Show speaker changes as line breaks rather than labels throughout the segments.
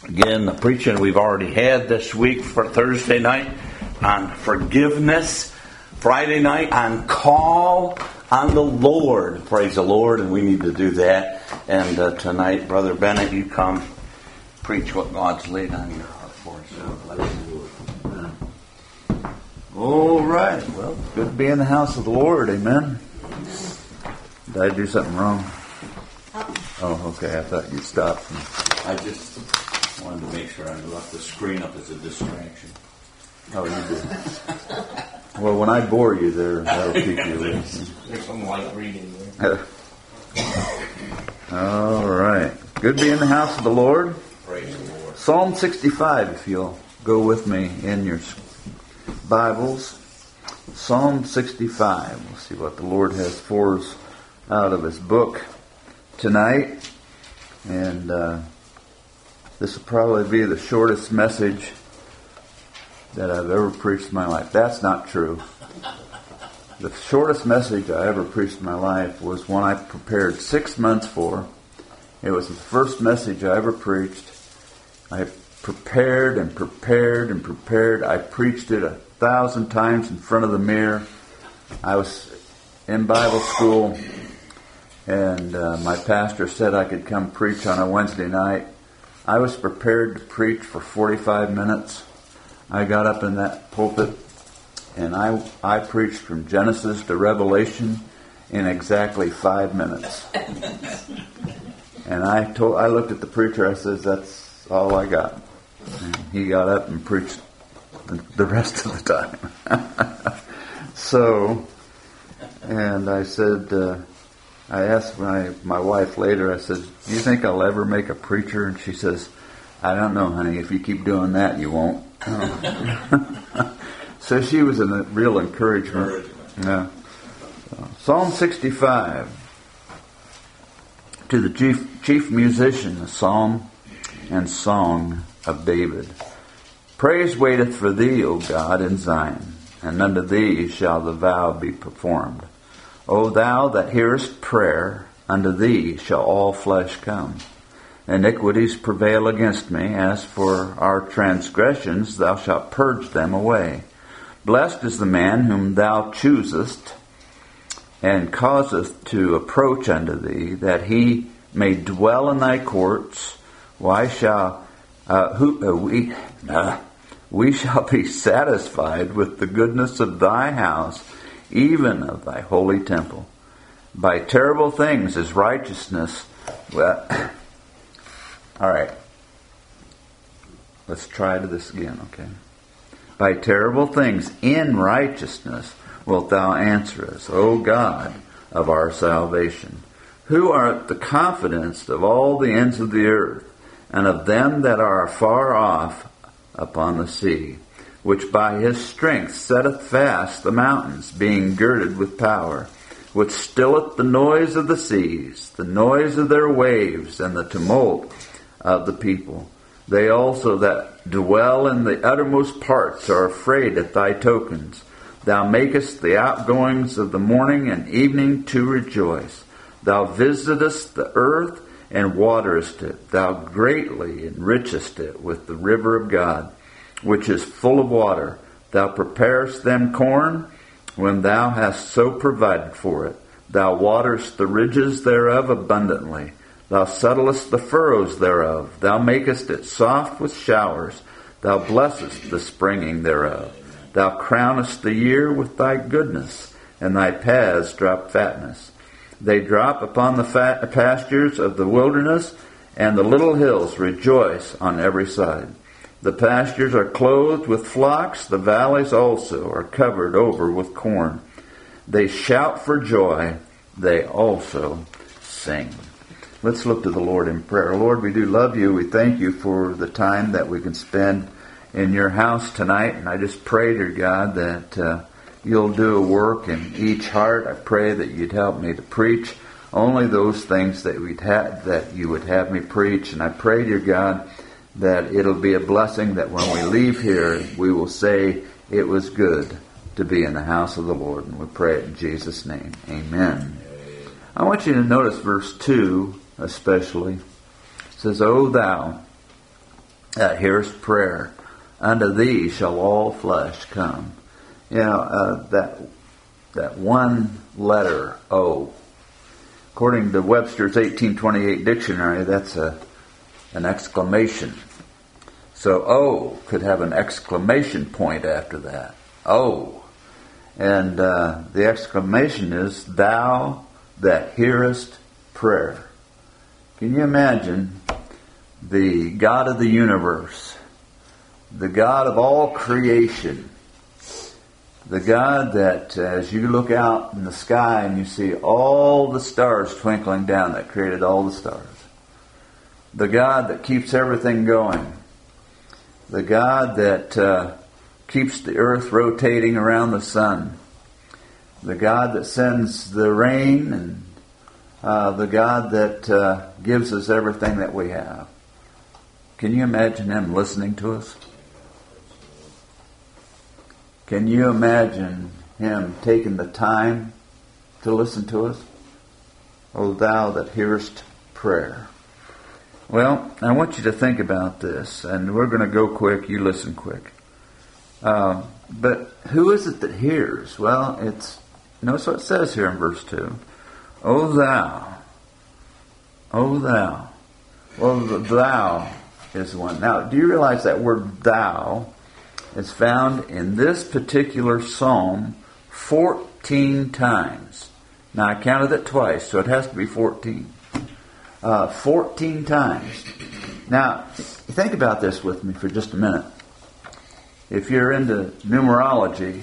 Again, the preaching we've already had this week for Thursday night on forgiveness. Friday night on call on the Lord. Praise the Lord, and we need to do that. And tonight, Brother Bennett, you come preach what God's laid on your heart for us. All right. Well, good to be in the house of the Lord. Amen. Did I do something wrong? Oh, okay. I thought you stopped.
I just wanted to make sure I left the screen up as a distraction.
Oh, you did. Well, when I bore you there, that'll keep you away.
There's some light reading there.
All right. Good to be in the house of the Lord.
Praise the Lord.
Psalm 65, if you'll go with me in your Bibles. Psalm 65. We'll see what the Lord has for us out of His book tonight. And this will probably be the shortest message that I've ever preached in my life. That's not true. The shortest message I ever preached in my life was one I prepared 6 months for. It was the first message I ever preached. I prepared and prepared and prepared. I preached it 1,000 times in front of the mirror. I was in Bible school, and my pastor said I could come preach on a Wednesday night. I was prepared to preach for 45 minutes. I got up in that pulpit, and I preached from Genesis to Revelation in exactly 5 minutes. And I looked at the preacher. I said, "That's all I got." And he got up and preached the rest of the time. So, and I said, I asked my wife later. I said, "Do you think I'll ever make a preacher?" And she says, "I don't know, honey. If you keep doing that, you won't." So she was a real encouragement. Yeah. Psalm 65. To the chief musician, a psalm and song of David. Praise waiteth for thee, O God, in Zion, and unto thee shall the vow be performed. O thou that hearest prayer, unto thee shall all flesh come. Iniquities prevail against me. As for our transgressions, thou shalt purge them away. Blessed is the man whom thou choosest, and causeth to approach unto thee, that he may dwell in thy courts. We shall be satisfied with the goodness of thy house, even of thy holy temple. By terrible things is righteousness. All right. Let's try this again, okay? By terrible things in righteousness wilt thou answer us, O God of our salvation, who art the confidence of all the ends of the earth, and of them that are afar off upon the sea, which by his strength setteth fast the mountains, being girded with power, which stilleth the noise of the seas, the noise of their waves, and the tumult of the people. They also that dwell in the uttermost parts are afraid at thy tokens. Thou makest the outgoings of the morning and evening to rejoice. Thou visitest the earth and waterest it. Thou greatly enrichest it with the river of God, which is full of water. Thou preparest them corn when thou hast so provided for it. Thou waterest the ridges thereof abundantly. Thou settlest the furrows thereof. Thou makest it soft with showers. Thou blessest the springing thereof. Thou crownest the year with thy goodness, and thy paths drop fatness. They drop upon the pastures of the wilderness, and the little hills rejoice on every side. The pastures are clothed with flocks. The valleys also are covered over with corn. They shout for joy. They also sing. Let's look to the Lord in prayer. Lord, we do love you. We thank you for the time that we can spend in your house tonight. And I just pray, dear God, that you'll do a work in each heart. I pray that you'd help me to preach only those things that you would have me preach. And I pray, dear God, that it'll be a blessing that when we leave here, we will say it was good to be in the house of the Lord. And we pray it in Jesus' name. Amen. I want you to notice verse 2 especially. It says, O thou that hearest prayer. Unto thee shall all flesh come. That one letter, O. According to Webster's 1828 dictionary, that's an exclamation. So O could have an exclamation point after that. O. And the exclamation is, Thou that hearest prayer. Can you imagine the God of the universe, the God of all creation, the God that as you look out in the sky and you see all the stars twinkling down, that created all the stars, the God that keeps everything going, the God that keeps the earth rotating around the sun, the God that sends the rain, and the God that gives us everything that we have. Can you imagine Him listening to us? Can you imagine Him taking the time to listen to us? O thou that hearest prayer. Well, I want you to think about this, and we're going to go quick. You listen quick. But who is it that hears? Well, notice what it says here in verse 2. O thou. O thou. Well, the thou is the one. Now, do you realize that word thou is found in this particular psalm 14 times? Now, I counted it twice, so it has to be 14. 14 times. Now, think about this with me for just a minute. If you're into numerology,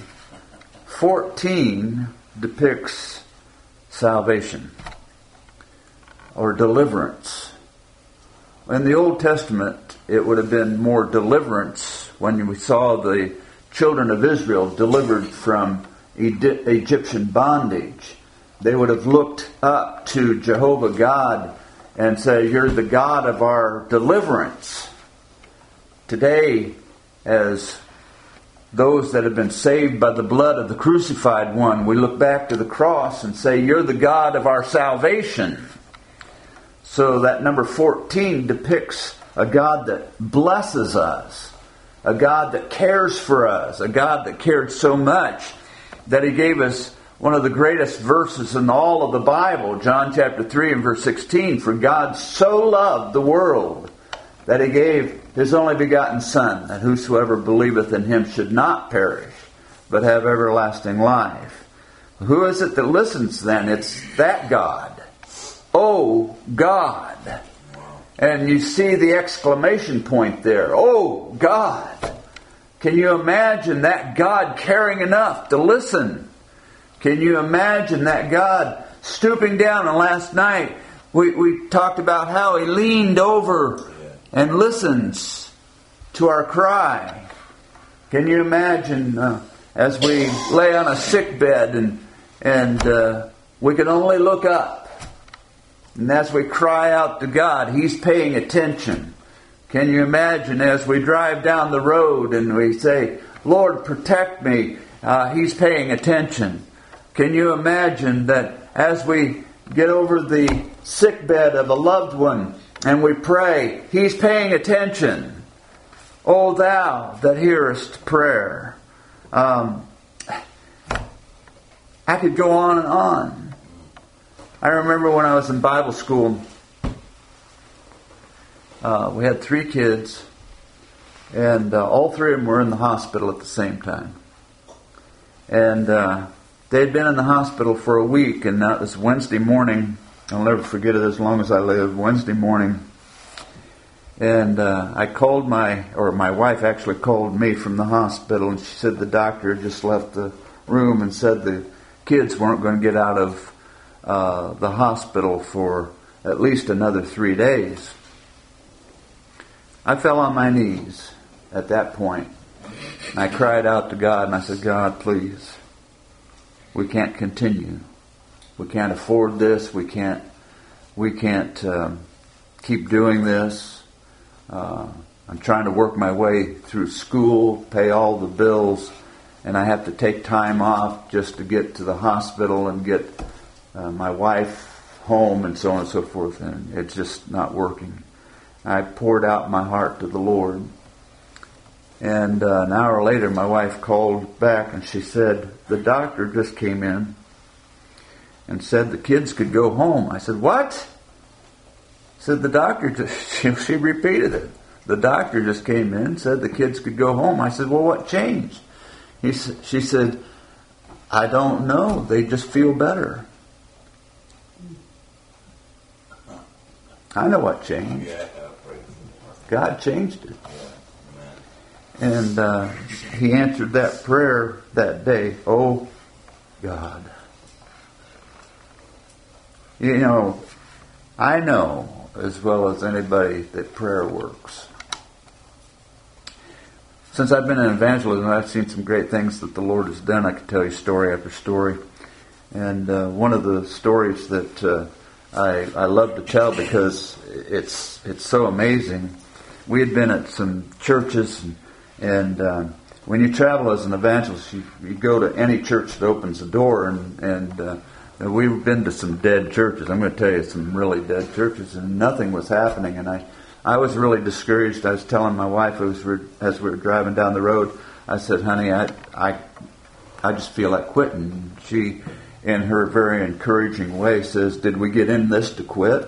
14 depicts salvation or deliverance. In the Old Testament, it would have been more deliverance when we saw the children of Israel delivered from Egyptian bondage. They would have looked up to Jehovah God and say, You're the God of our deliverance. Today, as those that have been saved by the blood of the crucified one, we look back to the cross and say, You're the God of our salvation. So that number 14 depicts a God that blesses us, a God that cares for us, a God that cared so much that He gave us one of the greatest verses in all of the Bible, John chapter 3 and verse 16, For God so loved the world that He gave His only begotten Son, that whosoever believeth in Him should not perish, but have everlasting life. Who is it that listens then? It's that God. Oh, God. And you see the exclamation point there. Oh, God. Can you imagine that God caring enough to listen? Can you imagine that God stooping down? And last night we talked about how He leaned over and listens to our cry. Can you imagine as we lay on a sick bed and we can only look up, and as we cry out to God, He's paying attention. Can you imagine as we drive down the road and we say, Lord, protect me, He's paying attention. Can you imagine that as we get over the sick bed of a loved one and we pray, He's paying attention? O thou that hearest prayer. I could go on and on. I remember when I was in Bible school, we had 3 kids, and all 3 of them were in the hospital at the same time. And they'd been in the hospital for a week, and that was Wednesday morning. I'll never forget it as long as I live. Wednesday morning. And I called my wife actually called me from the hospital, and she said the doctor had just left the room and said the kids weren't going to get out of the hospital for at least another 3 days. I fell on my knees at that point. I cried out to God and I said, God, please, we can't continue. We can't afford this. We can't keep doing this. I'm trying to work my way through school, pay all the bills, and I have to take time off just to get to the hospital and get my wife home and so on and so forth, and it's just not working. I poured out my heart to the Lord. And an hour later, my wife called back and she said, the doctor just came in and said the kids could go home. I said, what? Said the doctor just, she repeated it. The doctor just came in and said the kids could go home. I said, well, what changed? She said, I don't know. They just feel better. I know what changed. God changed it. And he answered that prayer that day. Oh, God. You know, I know as well as anybody that prayer works. Since I've been in evangelism, I've seen some great things that the Lord has done. I could tell you story after story. And one of the stories that I love to tell because it's so amazing. We had been at some churches, and when you travel as an evangelist, you go to any church that opens the door, and we've been to some dead churches. I'm going to tell you some really dead churches, and nothing was happening. And I was really discouraged. I was telling my wife as we were driving down the road, I said, honey, I just feel like quitting. She, in her very encouraging way, says, did we get in this to quit?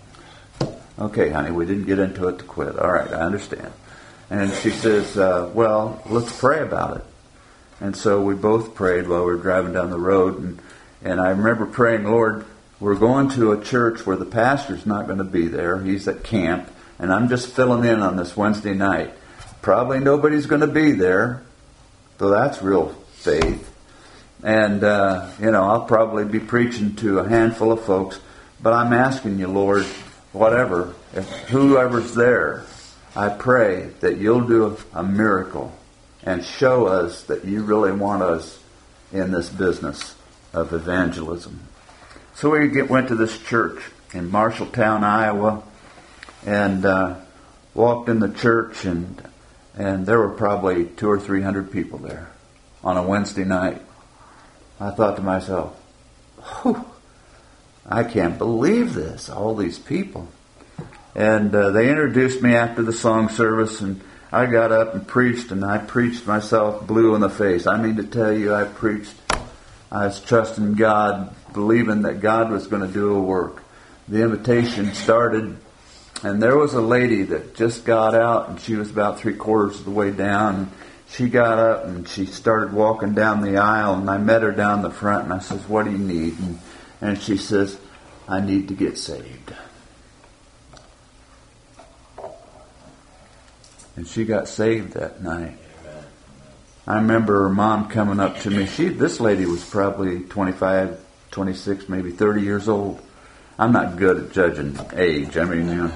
Okay, honey, we didn't get into it to quit. All right, I understand. And she says, well, let's pray about it. And so we both prayed while we were driving down the road. And I remember praying, Lord, we're going to a church where the pastor's not going to be there. He's at camp. And I'm just filling in on this Wednesday night. Probably nobody's going to be there. So that's real faith. And, I'll probably be preaching to a handful of folks. But I'm asking you, Lord, whatever, whoever's there, I pray that you'll do a miracle and show us that you really want us in this business of evangelism. So we went to this church in Marshalltown, Iowa, and walked in the church, and there were probably 200 or 300 people there on a Wednesday night. I thought to myself, whew, I can't believe this, all these people. And they introduced me after the song service, and I got up and preached, and I preached myself blue in the face. I mean to tell you, I was trusting God, believing that God was going to do a work. The invitation started, and there was a lady that just got out, and she was about 3/4 of the way down. She got up, and she started walking down the aisle, and I met her down the front, and I says, what do you need? And she says, I need to get saved. And she got saved that night. I remember her mom coming up to me. This lady was probably 25, 26, maybe 30 years old. I'm not good at judging age. I'm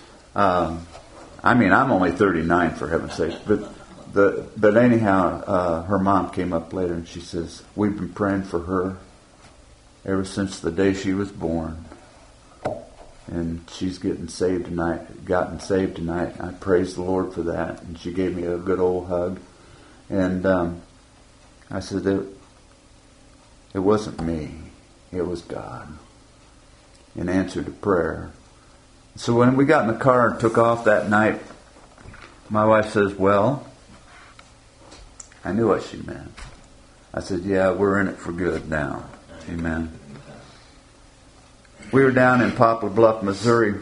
only 39 for heaven's sake. But anyhow, her mom came up later and she says, we've been praying for her ever since the day she was born. And she's gotten saved tonight. I praise the Lord for that. And she gave me a good old hug. And I said, it wasn't me. It was God. In answer to prayer. So when we got in the car and took off that night, my wife says, well, I knew what she meant. I said, yeah, we're in it for good now. Amen. We were down in Poplar Bluff, Missouri,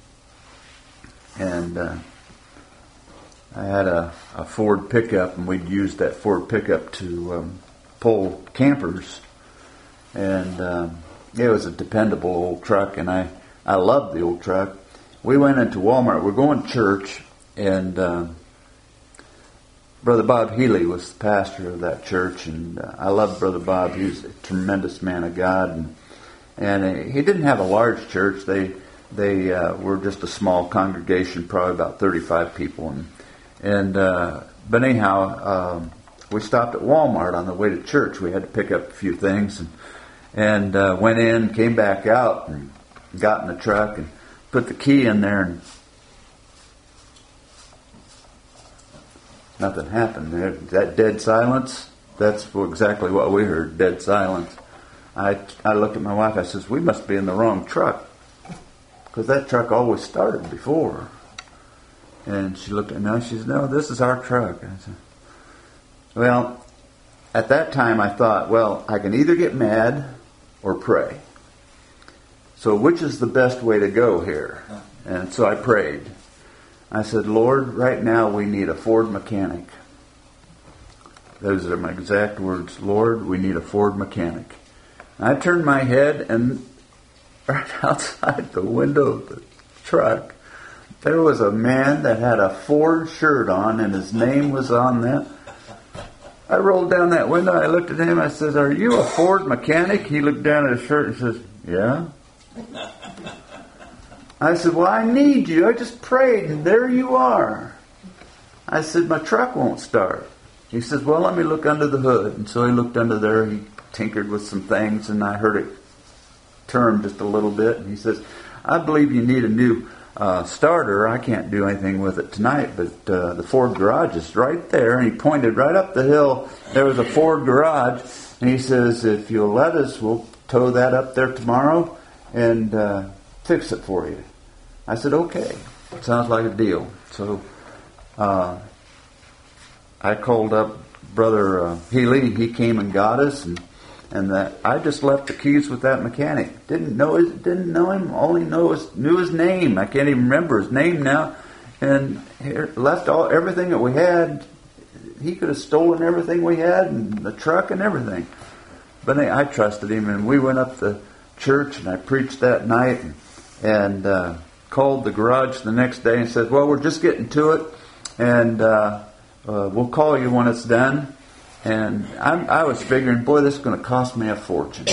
and I had a Ford pickup, and we'd used that Ford pickup to pull campers. And it was a dependable old truck, and I loved the old truck. We went into Walmart. We're going to church, and Brother Bob Healy was the pastor of that church, and I loved Brother Bob. He was a tremendous man of God, and he didn't have a large church. They were just a small congregation, probably about 35 people. But anyhow, we stopped at Walmart on the way to church. We had to pick up a few things, and went in, came back out, and got in the truck and put the key in there, and nothing happened. That dead silence, that's exactly what we heard, dead silence. I looked at my wife, I says, we must be in the wrong truck, because that truck always started before. And she looked at me, she said, no, this is our truck. I said, well, at that time I thought, well, I can either get mad or pray. So which is the best way to go here? And so I prayed. I said, Lord, right now we need a Ford mechanic. Those are my exact words. Lord, we need a Ford mechanic. And I turned my head, and right outside the window of the truck, there was a man that had a Ford shirt on, and his name was on that. I rolled down that window, I looked at him, I said, are you a Ford mechanic? He looked down at his shirt and says, yeah. I said, well, I need you. I just prayed, and there you are. I said, my truck won't start. He says, well, let me look under the hood. And so he looked under there. He tinkered with some things, and I heard it turn just a little bit. And he says, I believe you need a new starter. I can't do anything with it tonight, but the Ford garage is right there. And he pointed right up the hill. There was a Ford garage. And he says, if you'll let us, we'll tow that up there tomorrow and fix it for you. I said, okay. Sounds like a deal. So I called up Brother Healy. He came and got us, and that I just left the keys with that mechanic. Didn't know him. Only knew his name. I can't even remember his name now. And left everything that we had. He could have stolen everything we had, and the truck and everything. But I trusted him, and we went up to church, and I preached that night, and called the garage the next day and said, well, we're just getting to it, and we'll call you when it's done. And I was figuring, boy, this is going to cost me a fortune.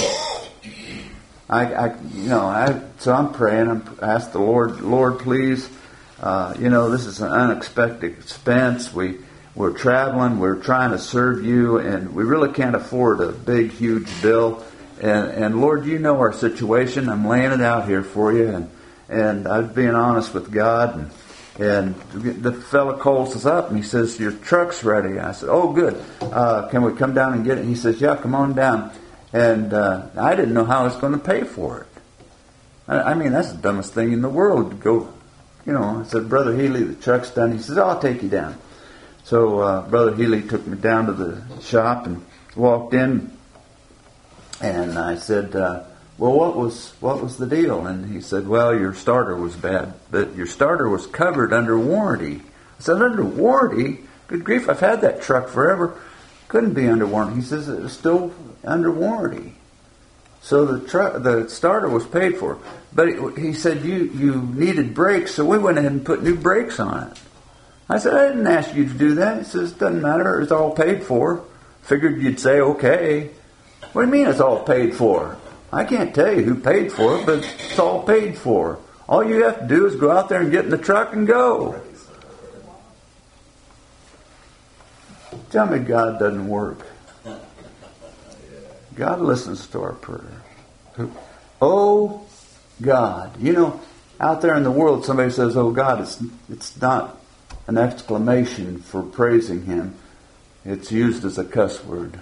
So I'm praying. I asked the Lord, please, this is an unexpected expense. We're traveling. We're trying to serve you, and we really can't afford a big, huge bill. And Lord, you know our situation. I'm laying it out here for you, and I'm being honest with God. And the fellow calls us up, and he says, your truck's ready. I said, oh, good. Can we come down and get it? He says, yeah, come on down. And I didn't know how I was going to pay for it. I mean, that's the dumbest thing in the world to go, I said, Brother Healy, the truck's done. He says, I'll take you down. So Brother Healy took me down to the shop and walked in. And I said, well, what was the deal? And he said, well, your starter was bad, but your starter was covered under warranty. I said, under warranty? Good grief, I've had that truck forever. Couldn't be under warranty. He says it was still under warranty. So the starter was paid for. But he said you needed brakes, so we went ahead and put new brakes on it. I said, I didn't ask you to do that. He says, doesn't matter, it's all paid for. Figured you'd say, okay. What do you mean it's all paid for? I can't tell you who paid for it, but it's all paid for. All you have to do is go out there and get in the truck and go. Tell me God doesn't work. God listens to our prayer. Oh, God. Out there in the world, somebody says, oh, God, it's not an exclamation for praising Him. It's used as a cuss word.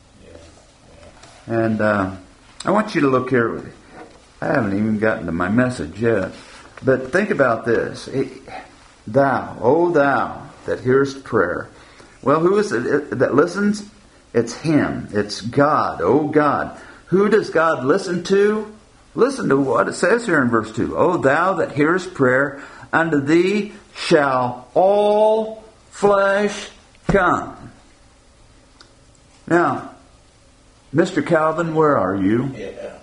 And I want you to look here. I haven't even gotten to my message yet. But think about this. Thou, O thou that hearest prayer. Well, who is it that listens? It's Him. It's God. Oh God. Who does God listen to? Listen to what it says here in verse 2. O thou that hearest prayer, unto thee shall all flesh come. Now, Mr. Calvin, where are you?
Yeah, there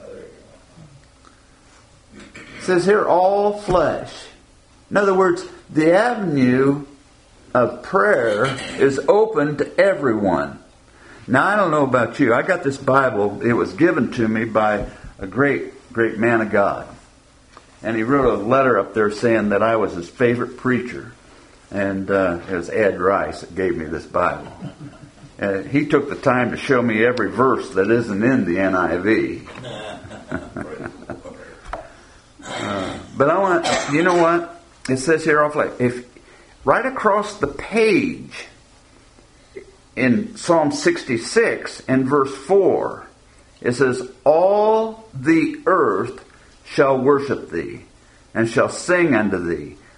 you go.
It says here, all flesh. In other words, the avenue of prayer is open to everyone. Now, I don't know about you. I got this Bible. It was given to me by a great, great man of God. And he wrote a letter up there saying that I was his favorite preacher. And it was Ed Rice that gave me this Bible. And he took the time to show me every verse that isn't in the NIV. But I want, you know what? It says here off like, if right across the page in Psalm 66 and verse 4, it says, all the earth shall worship thee, and shall sing unto thee.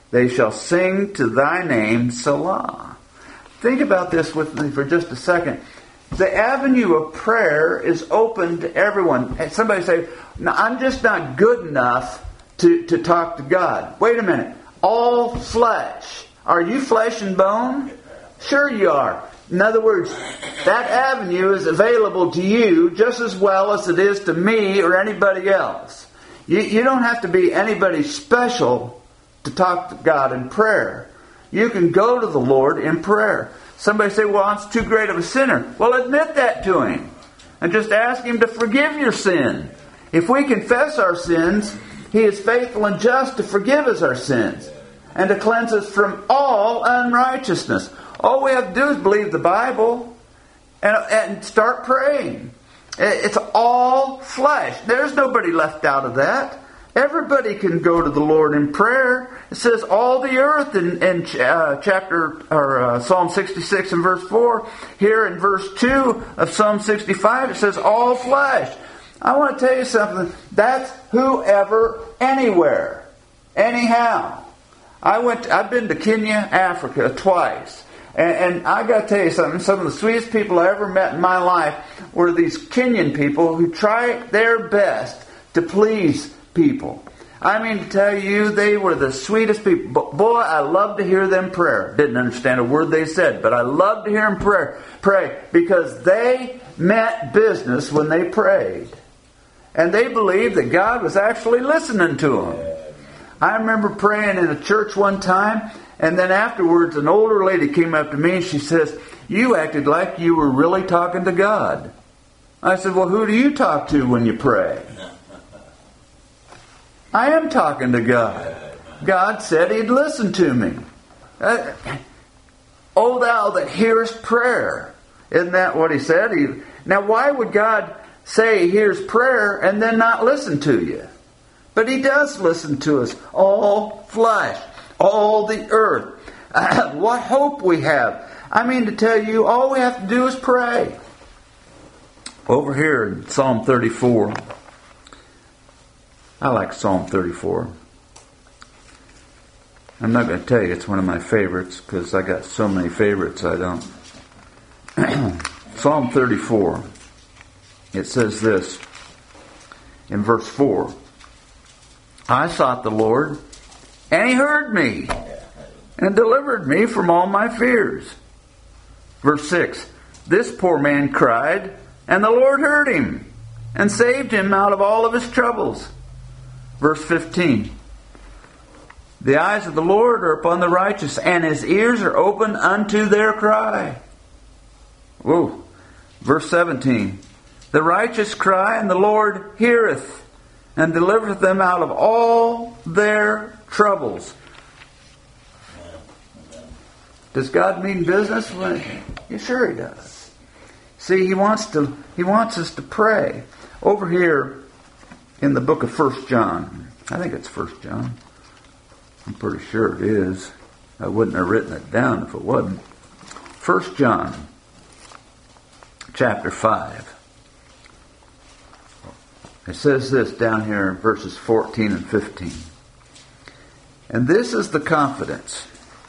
They shall sing to thy name, Selah. Think about this with me for just a second. The avenue of prayer is open to everyone. And somebody say, no, I'm just not good enough to talk to God. Wait a minute. All flesh. Are you flesh and bone? Sure you are. In other words, that avenue is available to you just as well as it is to me or anybody else. You don't have to be anybody special to talk to God in prayer. You can go to the Lord in prayer. Somebody say, well, I'm too great of a sinner. Well, admit that to Him. And just ask Him to forgive your sin. If we confess our sins, He is faithful and just to forgive us our sins and to cleanse us from all unrighteousness. All we have to do is believe the Bible and start praying. It's all flesh. There's nobody left out of that. Everybody can go to the Lord in prayer. It says all the earth in Psalm 66 and verse 4. Here in verse 2 of Psalm 65 it says all flesh. I want to tell you something. That's whoever, anywhere, anyhow. I've been to Kenya, Africa twice. And I got to tell you something. Some of the sweetest people I ever met in my life were these Kenyan people who try their best to please people. I mean to tell you, they were the sweetest people. But boy, I loved to hear them pray. Didn't understand a word they said, but I loved to hear them pray because they meant business when they prayed. And they believed that God was actually listening to them. I remember praying in a church one time, and then afterwards an older lady came up to me and she says, you acted like you were really talking to God. I said, well, who do you talk to when you pray? I am talking to God. God said He'd listen to me. O thou that hearest prayer. Isn't that what He said? Now why would God say He hears prayer and then not listen to you? But He does listen to us. All flesh. All the earth. What hope we have. I mean to tell you, all we have to do is pray. Over here in Psalm 34. I like Psalm 34. I'm not going to tell you it's one of my favorites because I got so many favorites I don't. Psalm 34. It says this in verse 4. I sought the Lord, and He heard me, and delivered me from all my fears. Verse 6. This poor man cried, and the Lord heard him, and saved him out of all of his troubles. Verse 15. The eyes of the Lord are upon the righteous, and His ears are open unto their cry. Whoa. Verse 17. The righteous cry, and the Lord heareth, and delivereth them out of all their troubles. Does God mean business? Yeah, sure He does. See, He wants us to pray. Over here in the book of 1 John. I think it's 1 John. I'm pretty sure it is. I wouldn't have written it down if it wasn't. 1 John chapter 5. It says this down here in verses 14 and 15. And this is the confidence.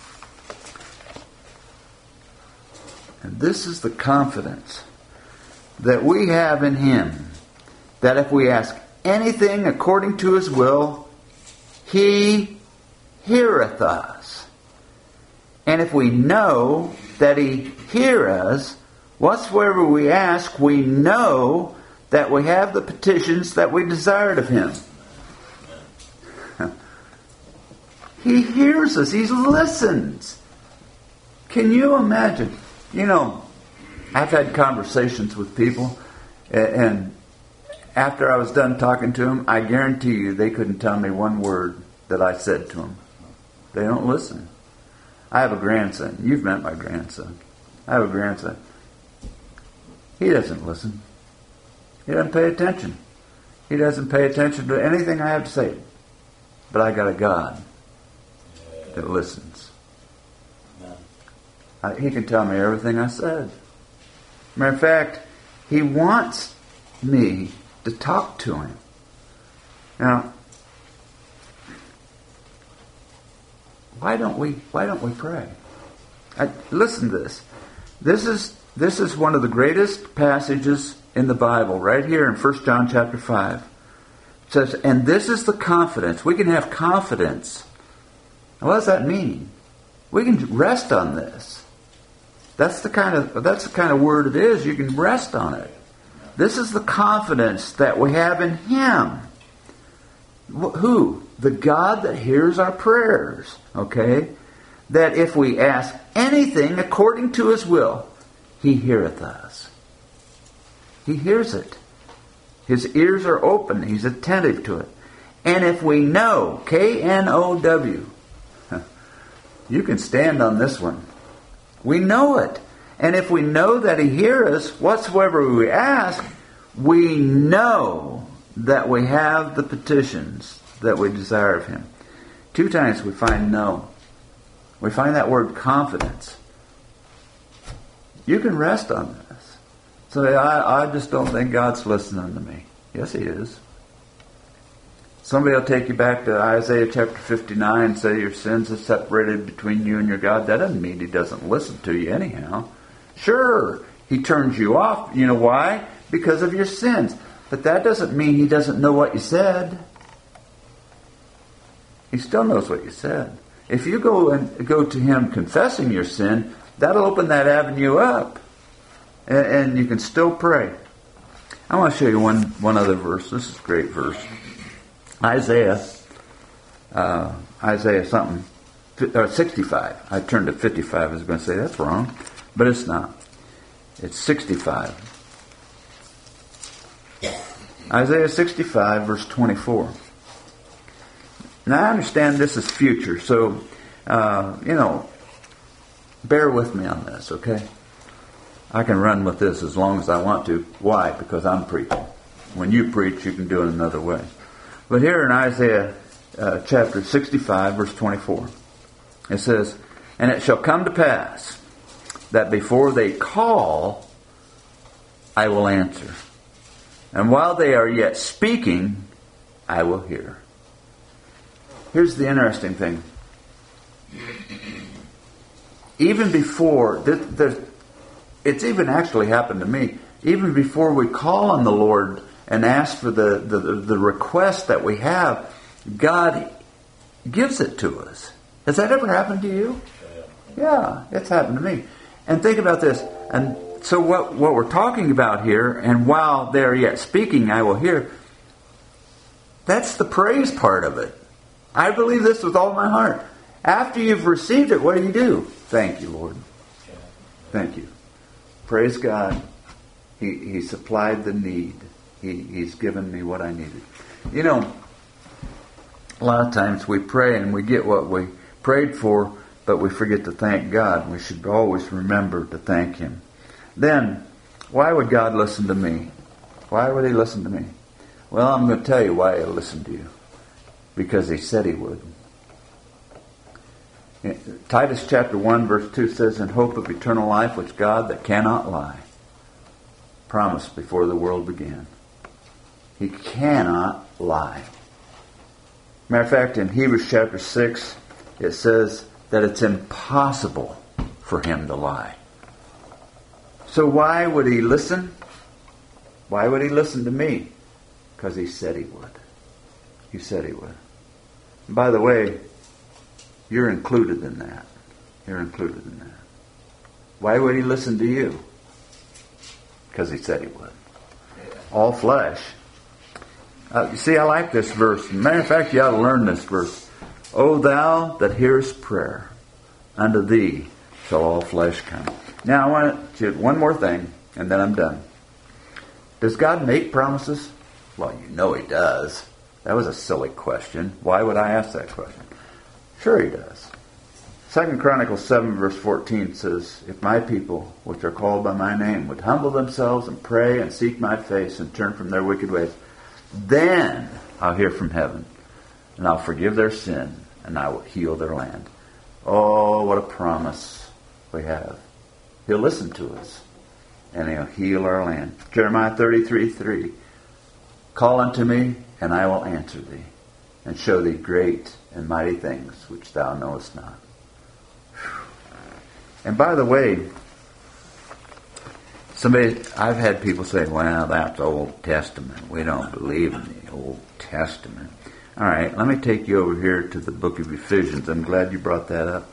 And this is the confidence that we have in Him, that if we ask anything according to His will, He heareth us. And if we know that He hear us, whatsoever we ask, we know that we have the petitions that we desired of Him. He hears us. He listens. Can you imagine? You know, I've had conversations with people, and after I was done talking to them, I guarantee you they couldn't tell me one word that I said to them. They don't listen. I have a grandson. You've met my grandson. I have a grandson. He doesn't listen. He doesn't pay attention. He doesn't pay attention to anything I have to say. But I got a God that listens. He can tell me everything I said. Matter of fact, He wants me to talk to Him. Now, Why don't we pray? Listen to this. This is one of the greatest passages in the Bible, right here in 1 John chapter 5. It says, and this is the confidence. We can have confidence. Now, what does that mean? We can rest on this. That's the kind of word it is. You can rest on it. This is the confidence that we have in Him. Who? The God that hears our prayers. Okay? That if we ask anything according to His will, He heareth us. He hears it. His ears are open. He's attentive to it. And if we know, K-N-O-W, you can stand on this one. We know it. And if we know that He hears us, whatsoever we ask, we know that we have the petitions that we desire of Him. 2 times we find know. We find that word confidence. You can rest on this. So I just don't think God's listening to me. Yes, He is. Somebody will take you back to Isaiah chapter 59 and say your sins are separated between you and your God. That doesn't mean He doesn't listen to you anyhow. Sure, He turns you off. You know why? Because of your sins. But that doesn't mean He doesn't know what you said. He still knows what you said. If you go to Him confessing your sin, that'll open that avenue up. And you can still pray. I want to show you one other verse. This is a great verse. Isaiah something, 65. I turned to 55. I was going to say that's wrong, but it's not. It's 65. Isaiah 65, verse 24. Now I understand this is future, so bear with me on this, okay? I can run with this as long as I want to. Why? Because I'm preaching. When you preach, you can do it another way. But here in Isaiah chapter 65, verse 24, it says, and it shall come to pass that before they call, I will answer. And while they are yet speaking, I will hear. Here's the interesting thing. Even before, it's even actually happened to me, even before we call on the Lord and ask for the request that we have, God gives it to us. Has that ever happened to you? Yeah, it's happened to me. And think about this. And so what we're talking about here, and while they're yet speaking, I will hear, that's the praise part of it. I believe this with all my heart. After you've received it, what do? Thank you, Lord. Thank you. Praise God. He supplied the need. He's given me what I needed. You know, a lot of times we pray and we get what we prayed for, but we forget to thank God. We should always remember to thank Him. Then, why would God listen to me? Why would He listen to me? Well, I'm going to tell you why He'll listen to you. Because He said He would. Titus chapter 1 verse 2 says, in hope of eternal life, which God that cannot lie promised before the world began. He cannot lie. Matter of fact, in Hebrews chapter 6, it says that it's impossible for Him to lie. So why would He listen? Why would He listen to me? Because He said He would. He said He would. And by the way, you're included in that. You're included in that. Why would He listen to you? Because He said He would. All flesh. You see, I like this verse. Matter of fact, you ought to learn this verse. O thou that hearest prayer, unto thee shall all flesh come. Now, I want to one more thing, and then I'm done. Does God make promises? Well, you know He does. That was a silly question. Why would I ask that question? Sure He does. 2 Chronicles 7 verse 14 says, if my people, which are called by my name, would humble themselves and pray and seek my face and turn from their wicked ways, then I'll hear from heaven and I'll forgive their sin and I will heal their land. Oh, what a promise we have. He'll listen to us and He'll heal our land. Jeremiah 33:3. Call unto me and I will answer thee and show thee great and mighty things which thou knowest not. And by the way, I've had people say, well, that's Old Testament. We don't believe in the Old Testament. All right, let me take you over here to the book of Ephesians. I'm glad you brought that up.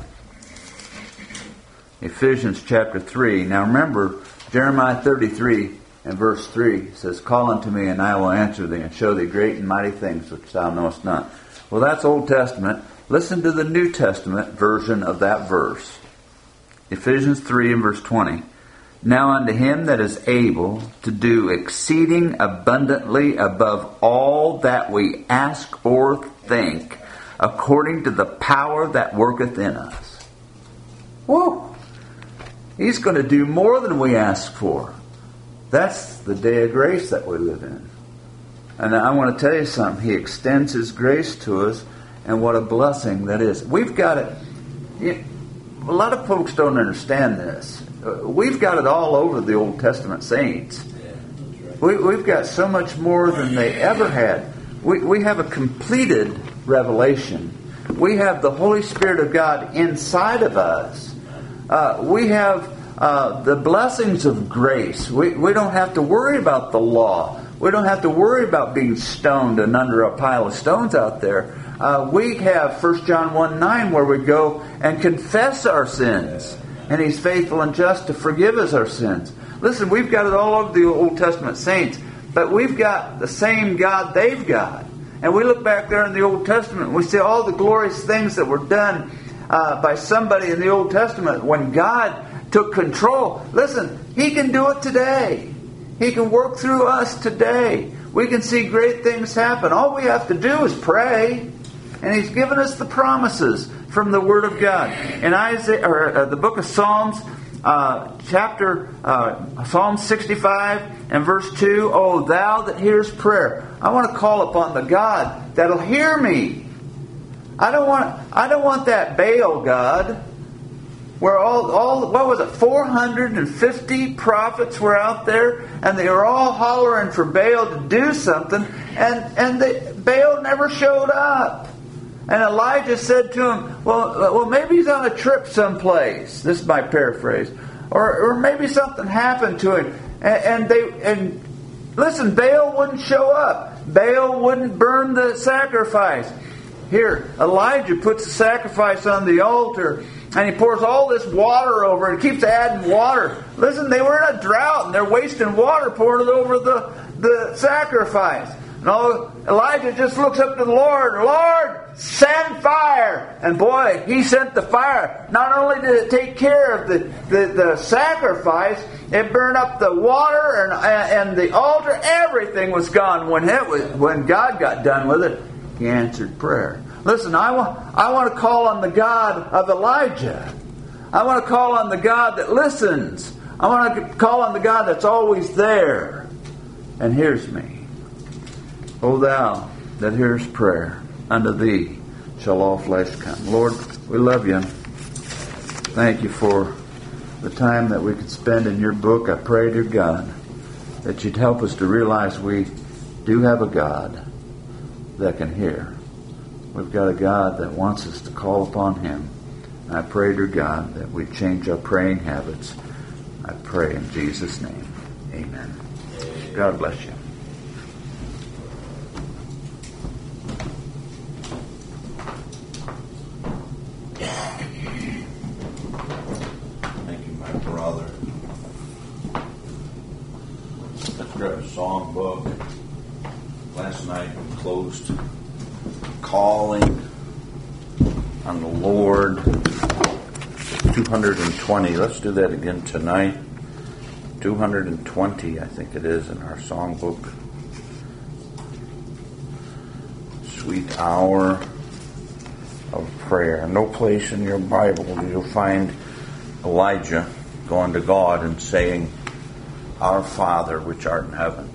Ephesians chapter 3. Now remember, Jeremiah 33 and verse 3 says, call unto me, and I will answer thee, and show thee great and mighty things which thou knowest not. Well, that's Old Testament. Listen to the New Testament version of that verse. Ephesians 3 and verse 20. Now unto him that is able to do exceeding abundantly above all that we ask or think, according to the power that worketh in us. Whoa! He's going to do more than we ask for. That's the day of grace that we live in. And I want to tell you something. He extends His grace to us, and what a blessing that is. We've got it. A lot of folks don't understand this. We've got it all over the Old Testament saints. We've got so much more than they ever had. We have a completed revelation. We have the Holy Spirit of God inside of us. We have the blessings of grace. We don't have to worry about the law. We don't have to worry about being stoned and under a pile of stones out there. We have 1 John 1:9 where we go and confess our sins. And He's faithful and just to forgive us our sins. Listen, we've got it all over the Old Testament saints. But we've got the same God they've got. And we look back there in the Old Testament and we see all the glorious things that were done by somebody in the Old Testament when God took control. Listen, He can do it today. He can work through us today. We can see great things happen. All we have to do is pray. And He's given us the promises from the Word of God. In Isaiah, or the book of Psalms, Psalm 65 and verse 2, O thou that hearest prayer. I want to call upon the God that'll hear me. I don't want that Baal God where all what was it, 450 prophets were out there, and they were all hollering for Baal to do something, and Baal never showed up. And Elijah said to him, well, maybe he's on a trip someplace. This is my paraphrase. Or maybe something happened to him. And listen, Baal wouldn't show up. Baal wouldn't burn the sacrifice. Here, Elijah puts the sacrifice on the altar, and he pours all this water over it. He keeps adding water. Listen, they were in a drought, and they're wasting water pouring it over the sacrifice. And Elijah just looks up to the Lord. Lord, send fire. And boy, He sent the fire. Not only did it take care of the sacrifice, it burned up the water and the altar. Everything was gone. When God got done with it, He answered prayer. Listen, I want to call on the God of Elijah. I want to call on the God that listens. I want to call on the God that's always there and hears me. O thou that hearest prayer, unto thee shall all flesh come. Lord, we love you. Thank you for the time that we could spend in your book. I pray, dear God, that you'd help us to realize we do have a God that can hear. We've got a God that wants us to call upon Him. And I pray, dear God, that we change our praying habits. I pray in Jesus' name. Amen. God bless you.
Brother. Let's grab a song book. Last night we closed Calling on the Lord, 220. Let's do that again tonight. 220, I think it is, in our song book. Sweet hour of prayer. No place in your Bible do you find Elijah going to God and saying, Our Father which art in heaven.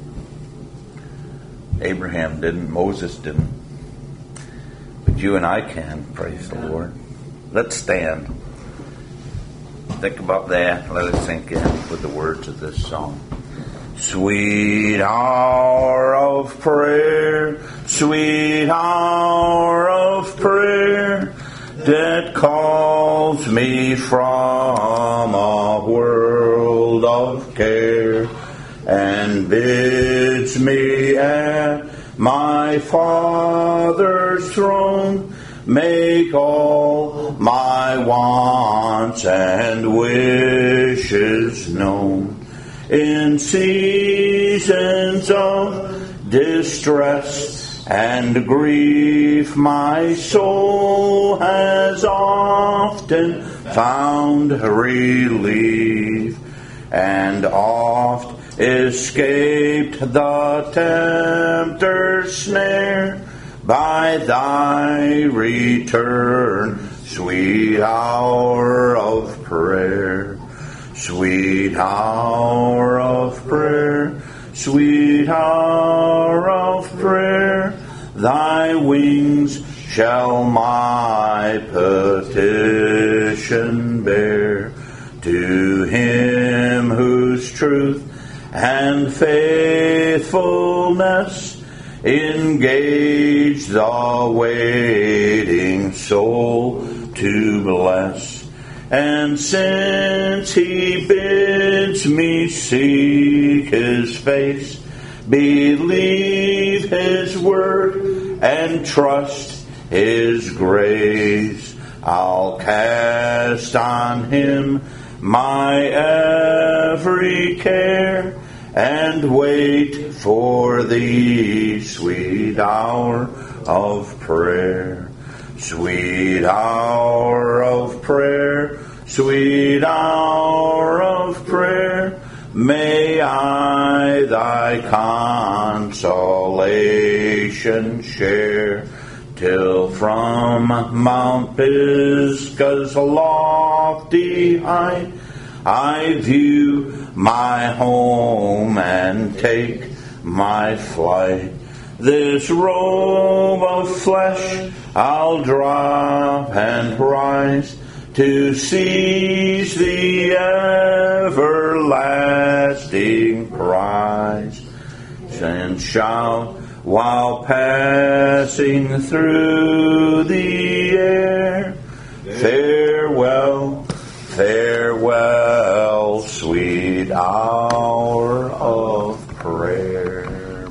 Abraham didn't, Moses didn't. But you and I can, praise the Lord. Let's stand. Think about that. Let it sink in with the words of this song. Sweet hour of prayer, sweet hour of prayer, that calls me from a world of care, and bids me at my Father's throne make all my wants and wishes known. In seasons of distress and grief, my soul has often found relief, and oft escaped the tempter's snare by thy return, sweet hour of prayer. Sweet hour of prayer, sweet hour of prayer, thy wings shall my petition bear. To him whose truth and faithfulness engage the waiting soul to bless. And since he bids me seek his face, believe his word and trust his grace, I'll cast on him my every care and wait for thee, sweet hour of prayer. Sweet hour of prayer, sweet hour of prayer, may I thy consolation share, till from Mount Pisgah's lofty height I view my home and take my flight. This robe of flesh I'll drop and rise to seize the everlasting prize, and shout while passing through the air, farewell, farewell, sweet hour of prayer.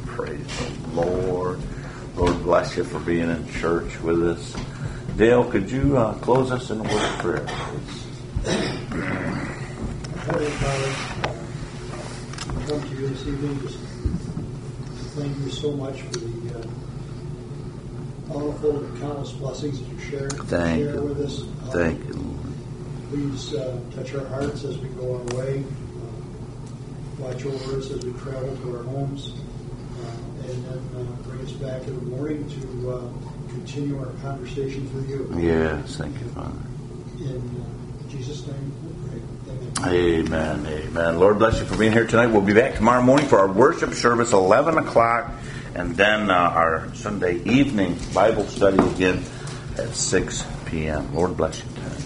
Lord. Lord, bless you for being in church with us. Dale, could you close us in a word of prayer, please?
Heavenly Father, I come to you this evening just thank you so much for the powerful and countless blessings that you share with us.
Thank you, Lord.
Please touch our hearts as we go our way. Watch over us as we travel to our homes. And then bring us back in the morning to continue our conversations with you.
Yes, thank you, Father.
In Jesus' name we pray.
Amen. Amen. Lord bless you for being here tonight. We'll be back tomorrow morning for our worship service, 11 o'clock, and then our Sunday evening Bible study again at 6 p.m. Lord bless you tonight.